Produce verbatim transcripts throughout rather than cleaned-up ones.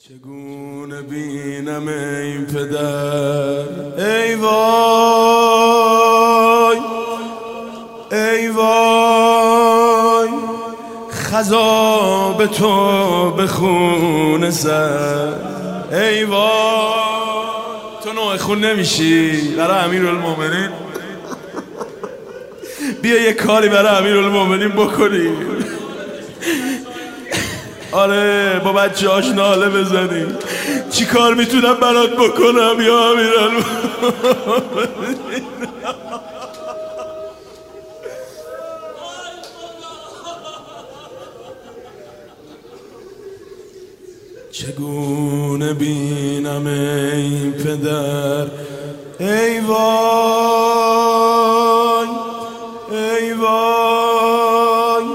چگونه بینم ای پدر، ای وای ای وای، خزا به تو به خون زد. ای وای، تو نوع خون نمیشی برای امیرالمومنین؟ بیا یه کاری برای امیرالمومنین بکنی. آره با بچه هاش ناله بزنی. چی کار میتونم برات بکنم یا امیرالمومنین؟ چگونه بینم ای پدر، ای وای ای وای،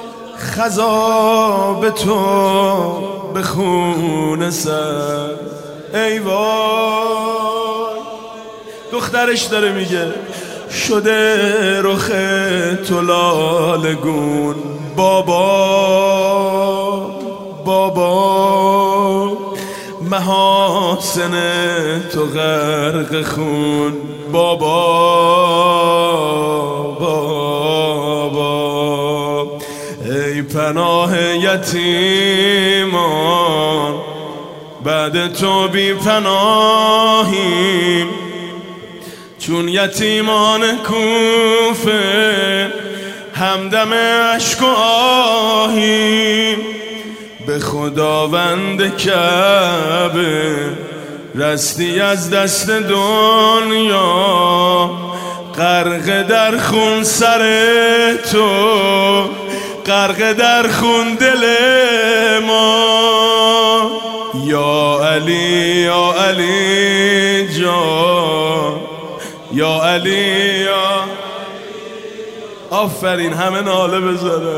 خزا به تو به خون زد. ای وای، دخترش داره میگه شده رخ تو لالگون. بابا بابا، محاسن تو غرق خون. بابا بابا، ای پناه یتیمان، بعد تو بی پناهیم، چون یتیمان کوفه همدم عشق و آهیم. به خداوند کعبه رستی از دست دنیا، غرق در خون سر تو، غرق در خون دل ما. یا علی یا علی جان، یا علی یا. آفرین، همه ناله بذاره.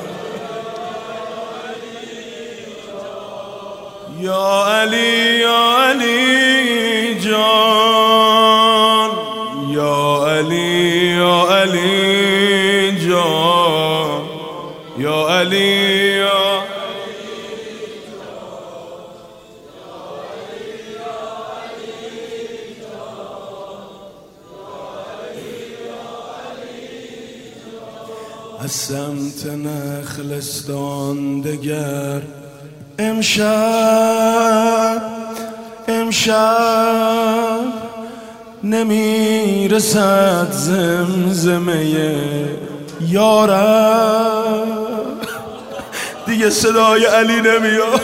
یا علی یا علی جان، یا علی یا علی جان، یا علی یا. از سمت نخلستان دگر امشب امشب نمیرسد زمزمه یارب. دیگه صدای علی نمیاد،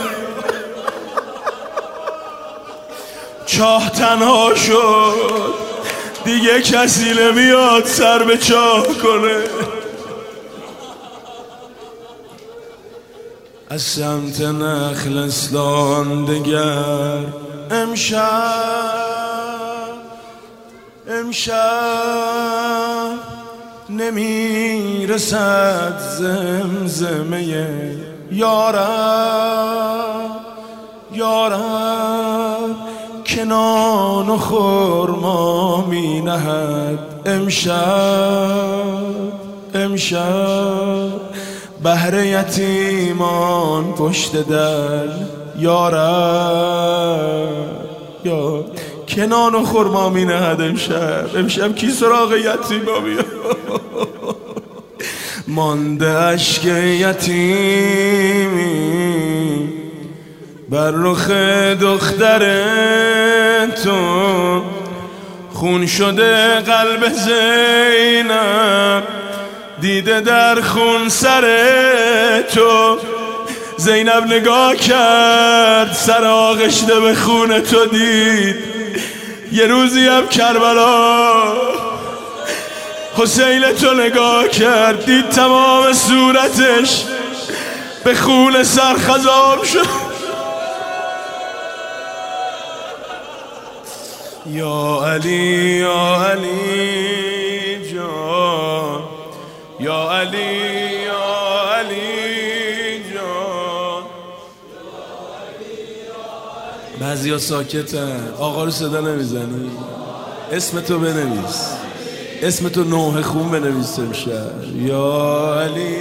چاه تنها شد، دیگه کسی نمیاد سر به چاه کنه. از سمت نخلستان دگر امشب امشب نمیرسد زمزمه یارب. یارب که نان و خرما می نهد امشب امشب، بهر یتیمان پشت در. یارب یا که نان و خرما می نهد امشب. امشب کی سراغ یتیما میاد؟ مانده اشک یتیمی بر رخ دختر تو، خون شده قلب زینب دیده در خون سر تو. زینب نگاه کرد، سر آغشته به خون تو دید. یه روزی هم کربلا حسین تو نگاه کرد، دید تمام صورتش به خون سرخزاب شد. یا علی یا علی جان، یا علی یا علی جان. بعضیا ساکتن، آقا رو صدا نمیزنی؟ اسم تو بنویس، اسم تو نوح خون بنویس امشب. یا علی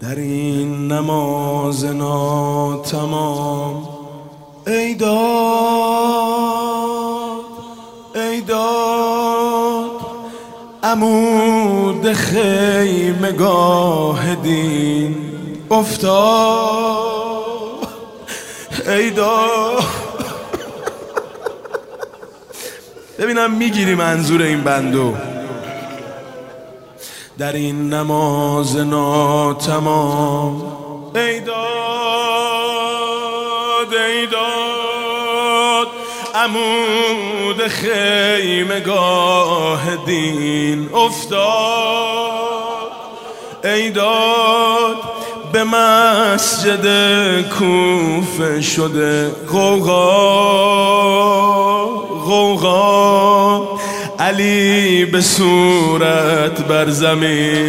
در این نماز ناتمام ای داد ای داد عمود خیمگاه دین افتاد ای داد. ببینم میگیری منظور این بندو. در این نماز ناتمام ای داد ای داد عمود خیمگاه دین افتاد ای داد به مسجد کوفه شده غوغا غوغا علی به صورت بر زمین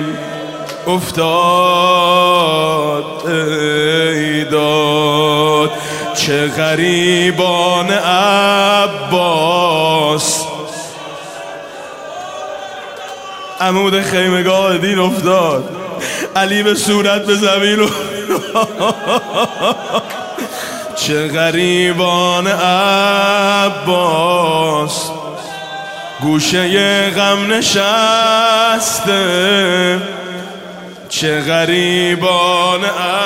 افتاد ای داد چه غریبان عباس عمود خیمگاه دین افتاد علی به صورت به زمین افتاد چه غریبان عباس گوشه غم نشسته چه غریبان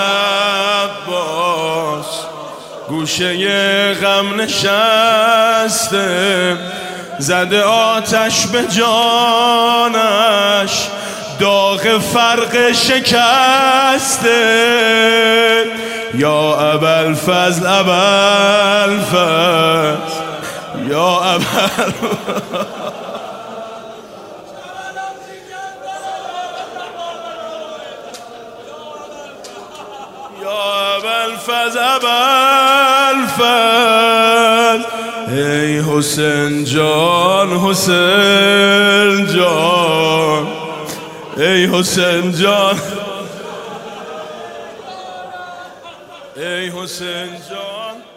عباس گوشه غم نشسته زده آتش به جانش داغ فرق شکسته یا ابوالفضل ابوالفضل یا ابوالفضل یا ابوالفضل ابوالفضل ای حسین جان حسین جان ای حسین جان ای حسین جان